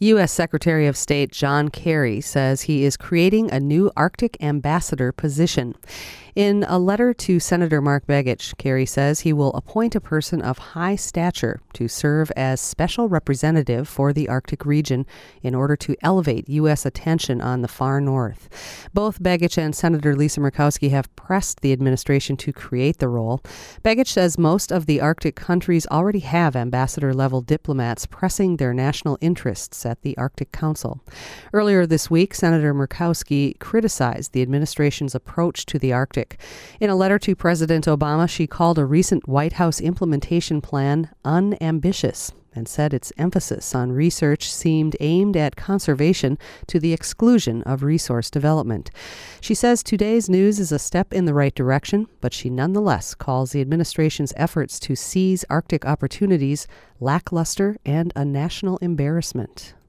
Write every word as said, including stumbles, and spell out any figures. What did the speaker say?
U S. Secretary of State John Kerry says he is creating a new Arctic ambassador position. In a letter to Senator Mark Begich, Kerry says he will appoint a person of high stature to serve as special representative for the Arctic region in order to elevate U S attention on the far north. Both Begich and Senator Lisa Murkowski have pressed the administration to create the role. Begich says most of the Arctic countries already have ambassador-level diplomats pressing their national interests at the Arctic Council. Earlier this week, Senator Murkowski criticized the administration's approach to the Arctic. In a letter to President Obama, she called a recent White House implementation plan unambitious and said its emphasis on research seemed aimed at conservation to the exclusion of resource development. She says today's news is a step in the right direction, but she nonetheless calls the administration's efforts to seize Arctic opportunities lackluster and a national embarrassment.